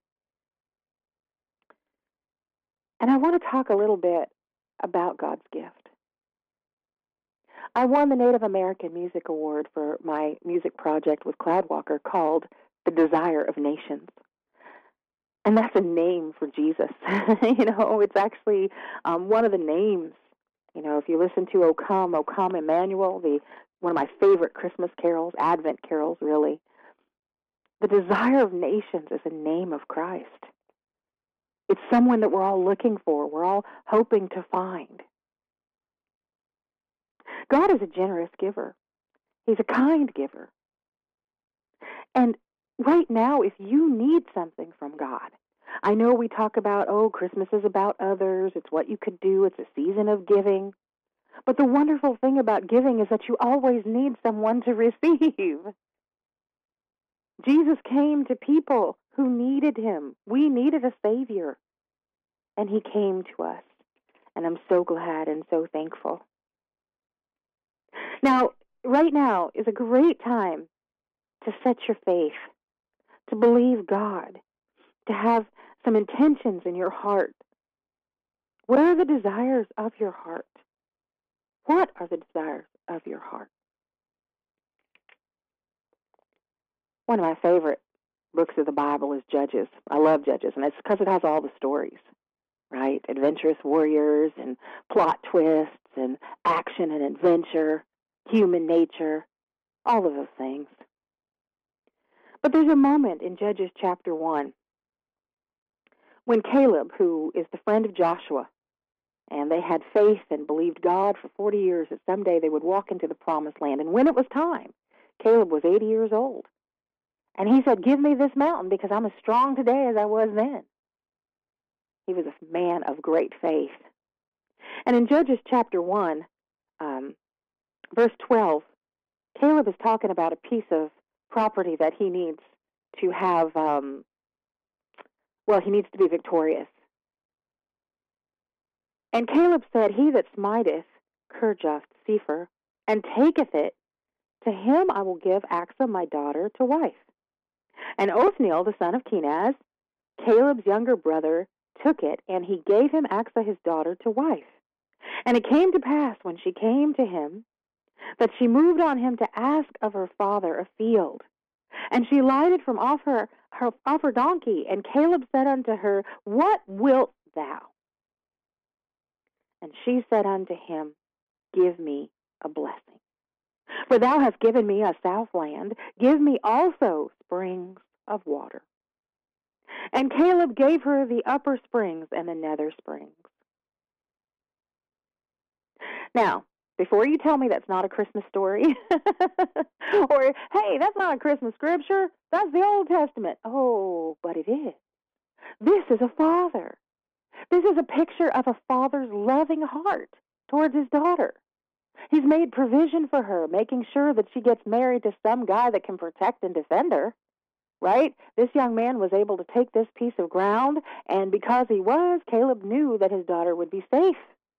Speaker 5: And I want to talk a little bit about God's gift. I won the Native American Music Award for my music project with Cloudwalker called The Desire of Nations. And that's a name for Jesus. you know, it's actually um, one of the names. You know, if you listen to O Come, O Come, Emmanuel, the one of my favorite Christmas carols, Advent carols, really. The Desire of Nations is a name of Christ. It's someone that we're all looking for, we're all hoping to find. God is a generous giver. He's a kind giver. And right now, if you need something from God, I know we talk about, oh, Christmas is about others, it's what you could do, it's a season of giving. But the wonderful thing about giving is that you always need someone to receive. Jesus came to people who needed him. We needed a Savior. And he came to us. And I'm so glad and so thankful. Now, right now is a great time to set your faith, to believe God, to have some intentions in your heart. What are the desires of your heart? What are the desires of your heart? One of my favorite books of the Bible is Judges. I love Judges, and it's because it has all the stories, right? Adventurous warriors and plot twists and action and adventure, human nature, all of those things. But there's a moment in Judges chapter one when Caleb, who is the friend of Joshua, and they had faith and believed God for forty years that someday they would walk into the promised land. And when it was time, Caleb was eighty years old. And he said, give me this mountain because I'm as strong today as I was then. He was a man of great faith. And in Judges chapter one, um, verse twelve, Caleb is talking about a piece of property that he needs to have, um, well, he needs to be victorious. And Caleb said, he that smiteth Kirjath Sepher, and taketh it, to him I will give Achsah my daughter to wife. And Othniel, the son of Kenaz, Caleb's younger brother, took it, and he gave him Achsah his daughter to wife. And it came to pass, when she came to him, that she moved on him to ask of her father a field. And she lighted from off her, her, off her donkey, and Caleb said unto her, what wilt thou? And she said unto him, give me a blessing. For thou hast given me a southland, give me also springs of water. And Caleb gave her the upper springs and the nether springs. Now, before you tell me that's not a Christmas story, or, hey, that's not a Christmas scripture, that's the Old Testament. Oh, but it is. This is a father. This is a picture of a father's loving heart towards his daughter. He's made provision for her, making sure that she gets married to some guy that can protect and defend her, right? This young man was able to take this piece of ground, and because he was, Caleb knew that his daughter would be safe.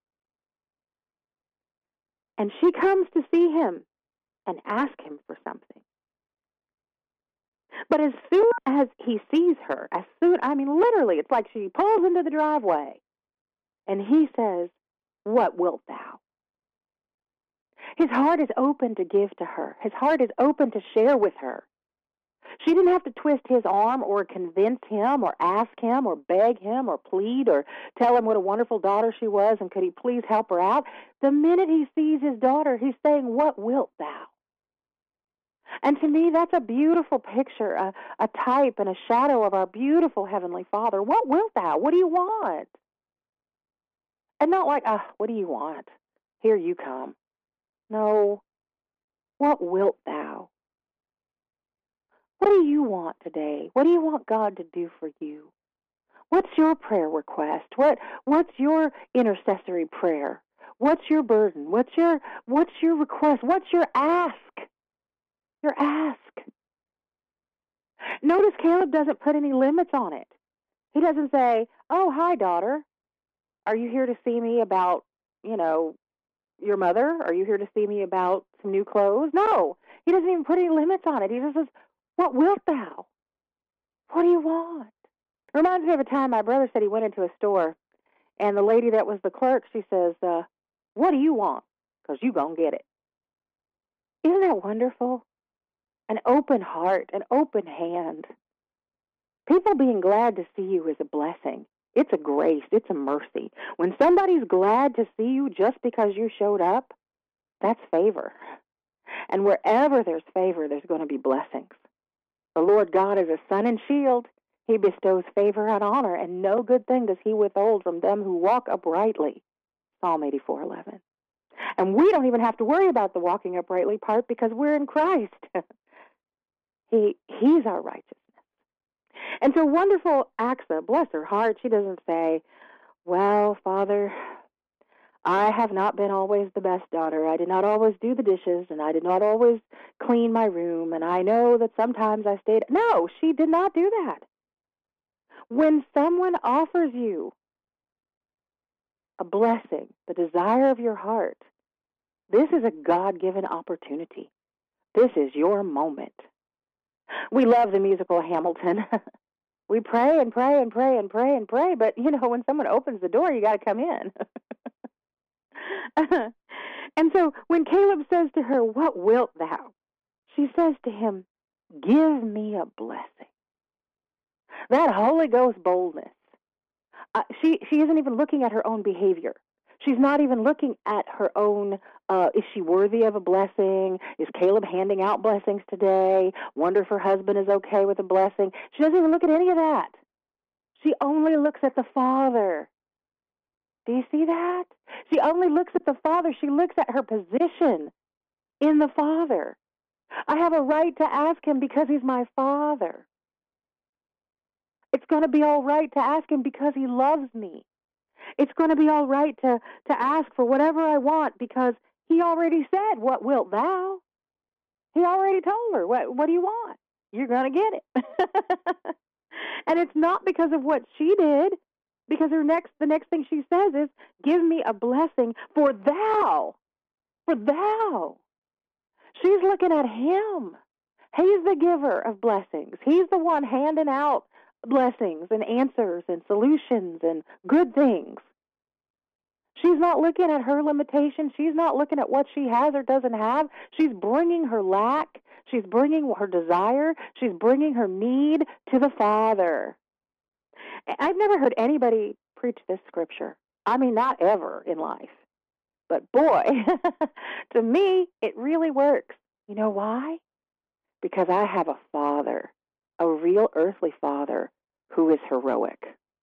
Speaker 5: And she comes to see him and ask him for something. But as soon as he sees her, as soon, I mean, literally, it's like she pulls into the driveway, and he says, what wilt thou? His heart is open to give to her. His heart is open to share with her. She didn't have to twist his arm or convince him or ask him or beg him or plead or tell him what a wonderful daughter she was and could he please help her out. The minute he sees his daughter, he's saying, what wilt thou? And to me, that's a beautiful picture, a, a type and a shadow of our beautiful Heavenly Father. What wilt thou? What do you want? And not like, ah, oh, what do you want? Here you come. No. What wilt thou? What do you want today? What do you want God to do for you? What's your prayer request? What What's your intercessory prayer? What's your burden? What's your What's your request? What's your ask? Your ask. Notice Caleb doesn't put any limits on it. He doesn't say, oh, hi, daughter. Are you here to see me about, you know, your mother? Are you here to see me about some new clothes? No. He doesn't even put any limits on it. He just says, what wilt thou? What do you want? It reminds me of a time my brother said he went into a store, and the lady that was the clerk, she says, uh, what do you want? Because you going to get it. Isn't that wonderful? An open heart, an open hand. People being glad to see you is a blessing. It's a grace. It's a mercy. When somebody's glad to see you just because you showed up, that's favor. And wherever there's favor, there's going to be blessings. The Lord God is a sun and shield. He bestows favor and honor, and no good thing does he withhold from them who walk uprightly. Psalm eighty-four eleven. And we don't even have to worry about the walking uprightly part because we're in Christ. he, he's our righteousness. And so wonderful Axa, bless her heart, she doesn't say, well, Father, I have not been always the best daughter. I did not always do the dishes, and I did not always clean my room, and I know that sometimes I stayed... No, she did not do that. When someone offers you a blessing, the desire of your heart, this is a God-given opportunity. This is your moment. We love the musical Hamilton. We pray and pray and pray and pray and pray, but, you know, when someone opens the door, you got to come in. And so when Caleb says to her, what wilt thou? She says to him, give me a blessing. That Holy Ghost boldness. Uh, she, she isn't even looking at her own behavior. She's not even looking at her own, uh, is she worthy of a blessing? Is Caleb handing out blessings today? Wonder if her husband is okay with a blessing. She doesn't even look at any of that. She only looks at the Father. Do you see that? She only looks at the Father. She looks at her position in the Father. I have a right to ask him because he's my Father. It's going to be all right to ask him because he loves me. It's going to be all right to, to ask for whatever I want because he already said, what wilt thou? He already told her, what, what do you want? You're going to get it. And it's not because of what she did, because her next, the next thing she says is, give me a blessing for thou, for thou. She's looking at him. He's the giver of blessings. He's the one handing out blessings and answers and solutions and good things. She's not looking at her limitations. She's not looking at what she has or doesn't have. She's bringing her lack. She's bringing her desire. She's bringing her need to the Father. I've never heard anybody preach this scripture. I mean, not ever in life. But boy, to me, it really works. You know why? Because I have a Father, a real earthly Father who is heroic.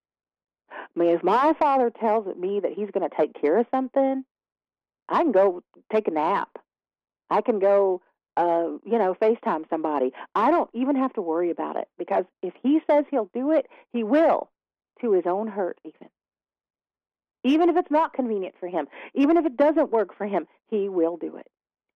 Speaker 5: I mean, if my Father tells me that he's going to take care of something, I can go take a nap. I can go, uh, you know, FaceTime somebody. I don't even have to worry about it because if he says he'll do it, he will, to his own hurt even. Even if it's not convenient for him, even if it doesn't work for him, he will do it.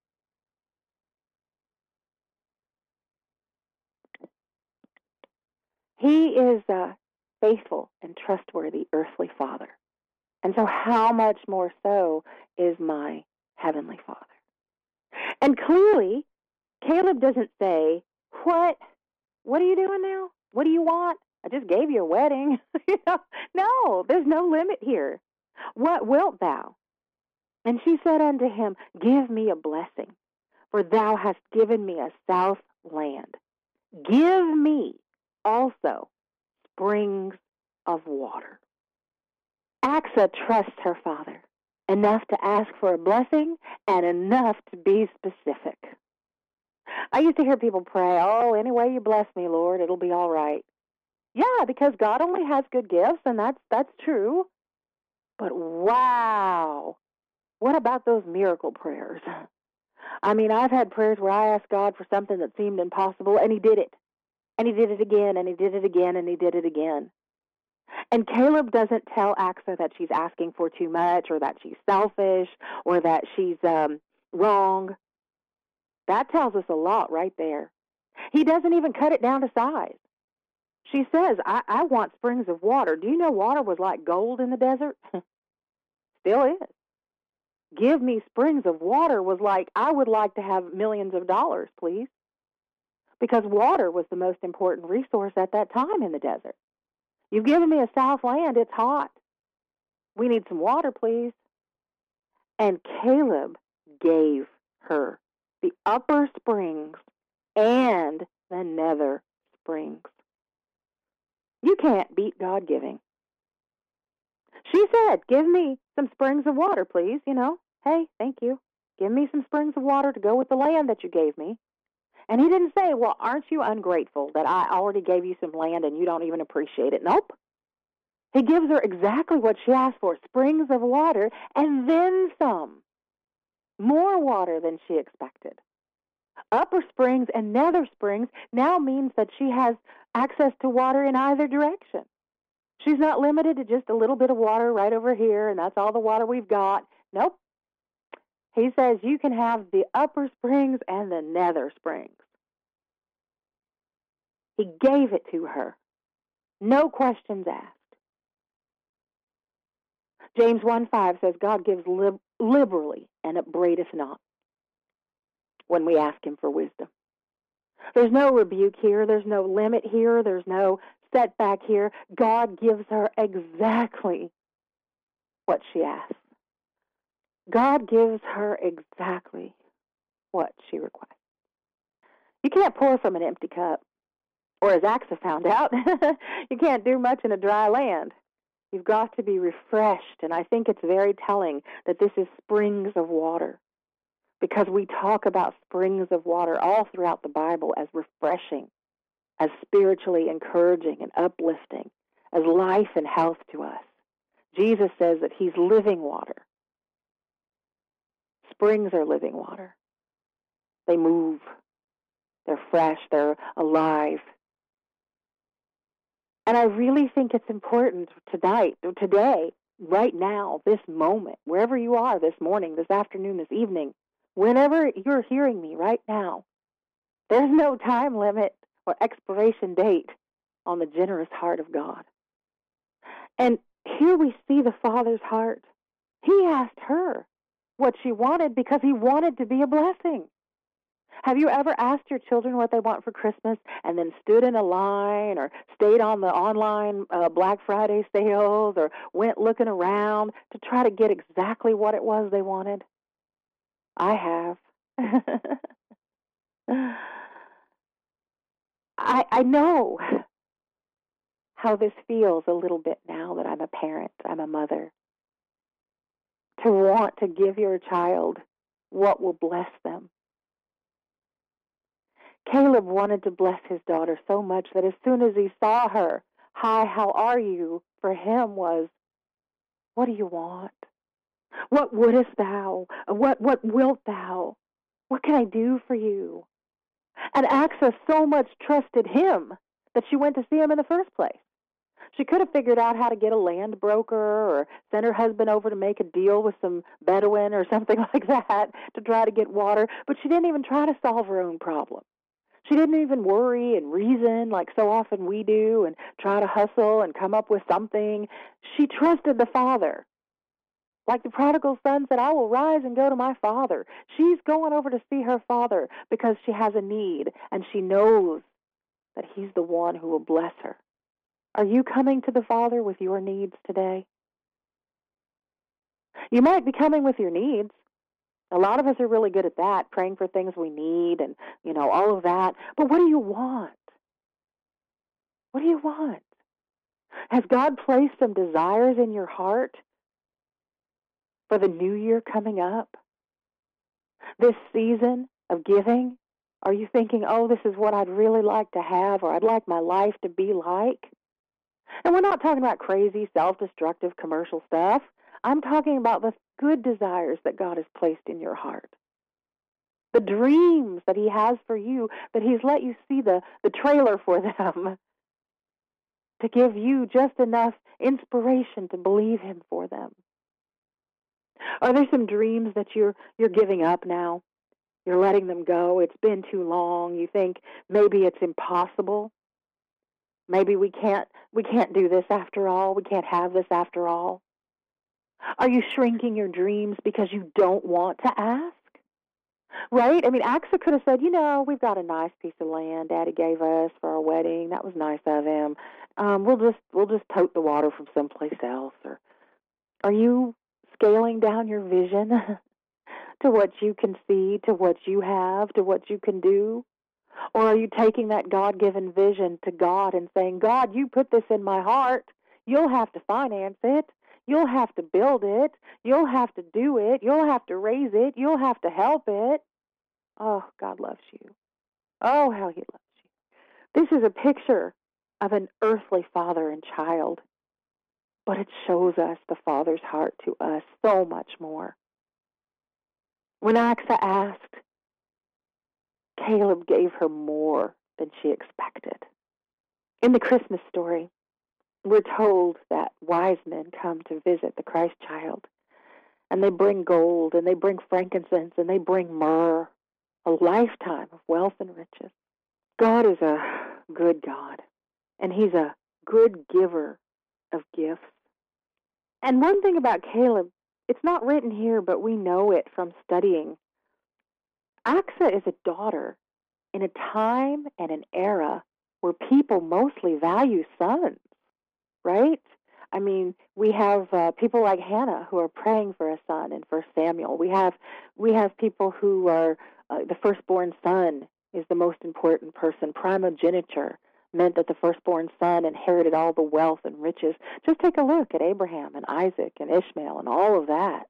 Speaker 5: He is a faithful and trustworthy earthly Father. And so how much more so is my heavenly Father? And clearly, Caleb doesn't say, what? What are you doing now? What do you want? I just gave you a wedding. You know? No, there's no limit here. What wilt thou? And she said unto him, give me a blessing, for thou hast given me a south land. Give me also springs of water. Axa trusts her father enough to ask for a blessing and enough to be specific. I used to hear people pray, oh, any way you bless me, Lord, it'll be all right. Yeah, because God only has good gifts, and that's that's true. But wow, what about those miracle prayers? I mean, I've had prayers where I asked God for something that seemed impossible, and he did it. And he did it again, and he did it again, and he did it again. And Caleb doesn't tell Axa that she's asking for too much, or that she's selfish, or that she's um, wrong. That tells us a lot right there. He doesn't even cut it down to size. She says, I, I want springs of water. Do you know water was like gold in the desert? Still is. Give me springs of water was like, I would like to have millions of dollars, please. Because water was the most important resource at that time in the desert. You've given me a south land, it's hot. We need some water, please. And Caleb gave her the upper springs and the nether springs. You can't beat God giving. She said, give me some springs of water, please. You know, hey, thank you. Give me some springs of water to go with the land that you gave me. And he didn't say, well, aren't you ungrateful that I already gave you some land and you don't even appreciate it? Nope. He gives her exactly what she asked for, springs of water, and then some. More water than she expected. Upper springs and nether springs now means that she has access to water in either direction. She's not limited to just a little bit of water right over here, and that's all the water we've got. Nope. He says you can have the upper springs and the nether springs. He gave it to her. No questions asked. James one five says God gives lib- liberally and upbraideth not when we ask him for wisdom. There's no rebuke here. There's no limit here. There's no setback here. God gives her exactly what she asks. God gives her exactly what she requests. You can't pour from an empty cup. Or as Axa found out, you can't do much in a dry land. You've got to be refreshed. And I think it's very telling that this is springs of water. Because we talk about springs of water all throughout the Bible as refreshing, as spiritually encouraging and uplifting, as life and health to us. Jesus says that he's living water. Springs are living water. They move. They're fresh. They're alive. And I really think it's important tonight, today, right now, this moment, wherever you are this morning, this afternoon, this evening, whenever you're hearing me right now, there's no time limit or expiration date on the generous heart of God. And here we see the Father's heart. He asked her what she wanted because he wanted to be a blessing. Have you ever asked your children what they want for Christmas and then stood in a line or stayed on the online uh, Black Friday sales or went looking around to try to get exactly what it was they wanted? I have. I, I know how this feels a little bit now that I'm a parent, I'm a mother. To want to give your child what will bless them. Caleb wanted to bless his daughter so much that as soon as he saw her, hi, how are you? For him was, what do you want? What wouldest thou? What what wilt thou? What can I do for you? And Axa so much trusted him that she went to see him in the first place. She could have figured out how to get a land broker or send her husband over to make a deal with some Bedouin or something like that to try to get water, but she didn't even try to solve her own problem. She didn't even worry and reason like so often we do and try to hustle and come up with something. She trusted the Father. Like the prodigal son said, I will rise and go to my father. She's going over to see her father because she has a need and she knows that he's the one who will bless her. Are you coming to the Father with your needs today? You might be coming with your needs. A lot of us are really good at that, praying for things we need and, you know, all of that. But what do you want? What do you want? Has God placed some desires in your heart for the new year coming up? This season of giving? Are you thinking, oh, this is what I'd really like to have or I'd like my life to be like? And we're not talking about crazy, self-destructive commercial stuff. I'm talking about the good desires that God has placed in your heart. The dreams that he has for you, that he's let you see the, the trailer for them to give you just enough inspiration to believe him for them. Are there some dreams that you're you're giving up now? You're letting them go. It's been too long. You think maybe it's impossible. Maybe we can't, we can't do this after all. We can't have this after all. Are you shrinking your dreams because you don't want to ask? Right? I mean, Axa could have said, you know, we've got a nice piece of land Daddy gave us for our wedding. That was nice of him. Um, we'll just we'll just tote the water from someplace else. Or are you scaling down your vision to what you can see, to what you have, to what you can do? Or are you taking that God-given vision to God and saying, God, you put this in my heart. You'll have to finance it. You'll have to build it. You'll have to do it. You'll have to raise it. You'll have to help it. Oh, God loves you. Oh, how he loves you. This is a picture of an earthly father and child, but it shows us the Father's heart to us so much more. When Axa asked, Caleb gave her more than she expected. In the Christmas story, we're told that wise men come to visit the Christ child, and they bring gold, and they bring frankincense, and they bring myrrh, a lifetime of wealth and riches. God is a good God, and he's a good giver of gifts. And one thing about Caleb, it's not written here, but we know it from studying. Axa is a daughter in a time and an era where people mostly value sons, right? I mean, we have uh, people like Hannah who are praying for a son in First Samuel. We have we have people who are, uh, the firstborn son is the most important person. Primogeniture meant that the firstborn son inherited all the wealth and riches. Just take a look at Abraham and Isaac and Ishmael and all of that.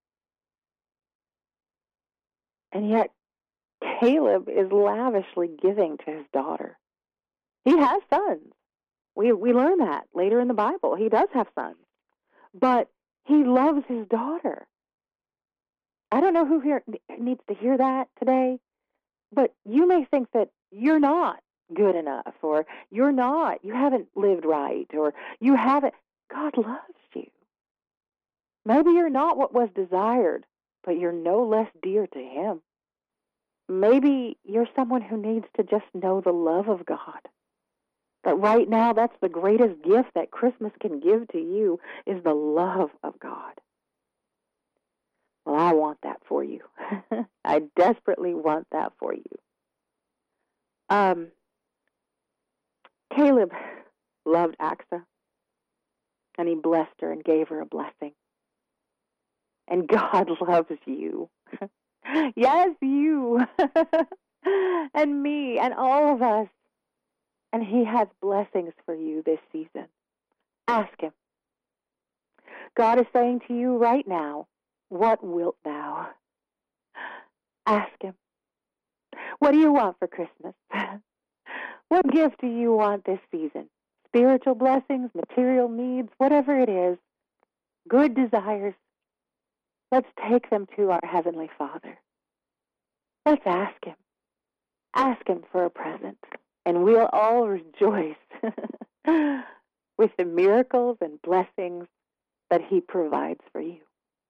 Speaker 5: And yet, Caleb is lavishly giving to his daughter. He has sons. We we learn that later in the Bible. He does have sons. But he loves his daughter. I don't know who here needs to hear that today, but you may think that you're not good enough, or you're not, you haven't lived right, or you haven't. God loves you. Maybe you're not what was desired, but you're no less dear to him. Maybe you're someone who needs to just know the love of God. But right now, that's the greatest gift that Christmas can give to you, is the love of God. Well, I want that for you. I desperately want that for you. Um, Caleb loved Axa, and he blessed her and gave her a blessing. And God loves you. Yes, you. And me, and all of us. And he has blessings for you this season. Ask him. God is saying to you right now, what wilt thou? Ask him. What do you want for Christmas? What gift do you want this season? Spiritual blessings, material needs, whatever it is, good desires. Let's take them to our Heavenly Father. Let's ask him. Ask him for a present. And we'll all rejoice with the miracles and blessings that he provides for you.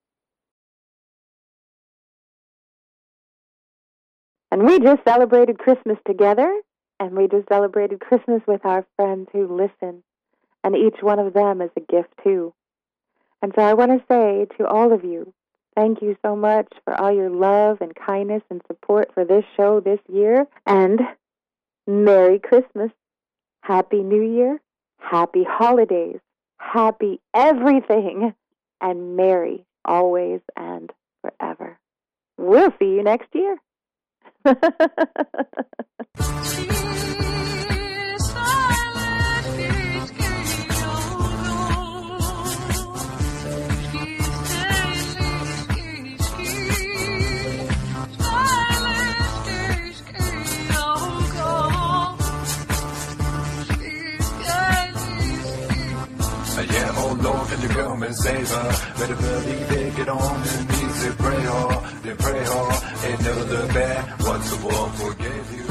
Speaker 5: And we just celebrated Christmas together, and we just celebrated Christmas with our friends who listen, and each one of them is a gift too. And so I want to say to all of you, thank you so much for all your love and kindness and support for this show this year, and Merry Christmas, Happy New Year, Happy Holidays, Happy everything, and Merry always and forever. We'll see you next year.
Speaker 3: Yeah, oh Lord, can you come and save her? Better believe it, get on your knees and pray hard, then pray hard, and never look back. Once the world forgave you.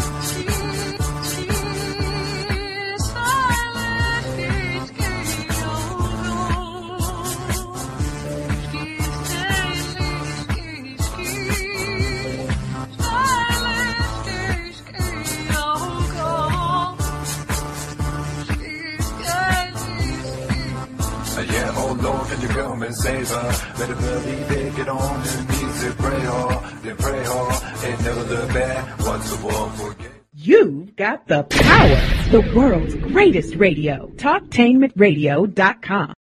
Speaker 3: Yeah, oh Lord, can you come and save her? Better believe it, get on your knees and pray hard, then pray hard, and never look back. What's the world forget?
Speaker 1: You've got the power. The world's greatest radio. Talktainment Radio dot com.